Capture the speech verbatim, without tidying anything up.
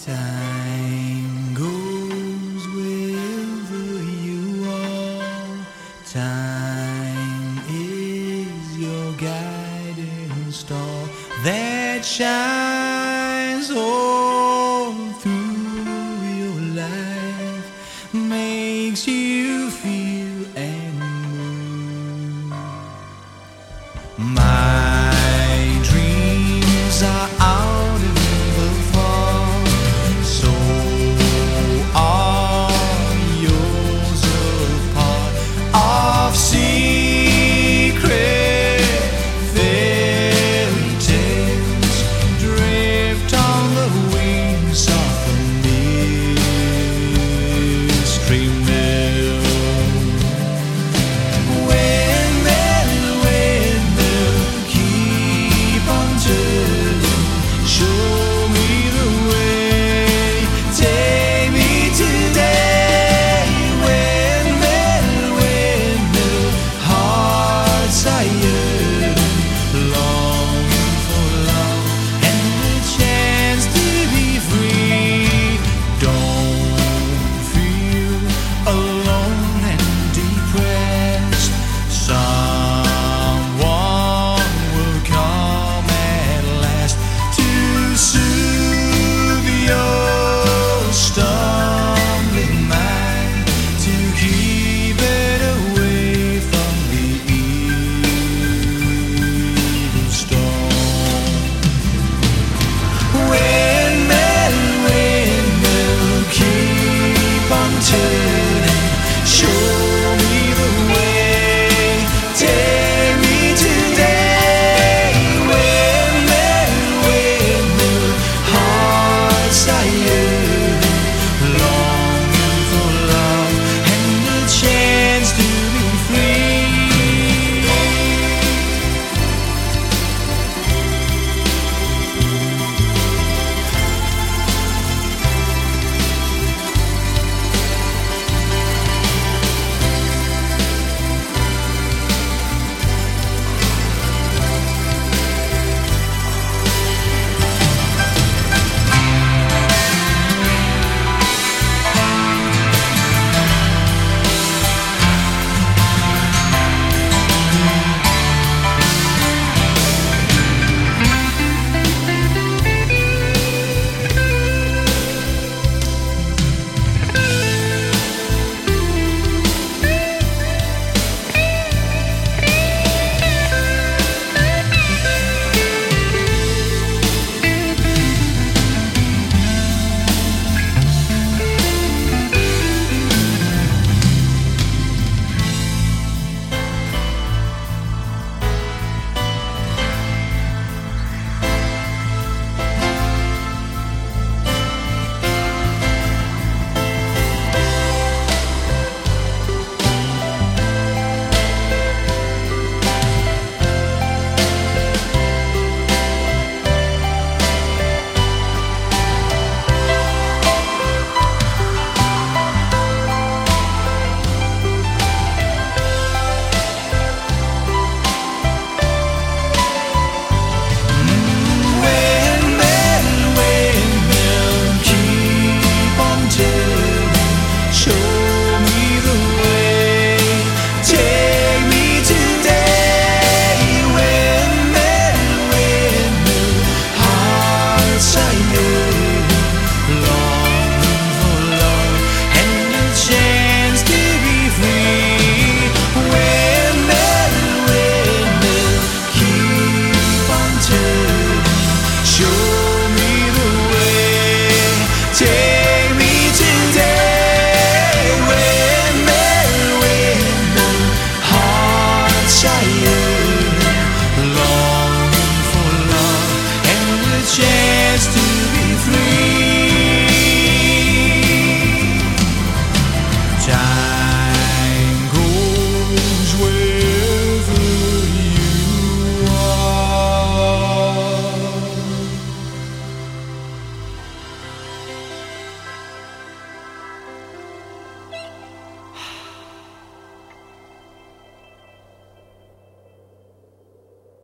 Time goes wherever you are. Time is your guiding star that shines all through your life, makes you feel and move. My dreams are out in the fall, so are yours, a part of secret fairy tales, drift on the wings of the mystery mill. Windmill, windmill, keep on turning, show me the way, take me today. Windmill, windmill, hearts are yearning, longing for love and the chance to be free. Don't feel alone and depressed. Someone will come at last to soothe your stumbling mind, to keep it away from the evil storm. Windmill, windmill, keep on turning, show me the way, take me today. Windmill, windmill, hearts are yearning, longing for love and the chance to be free. Show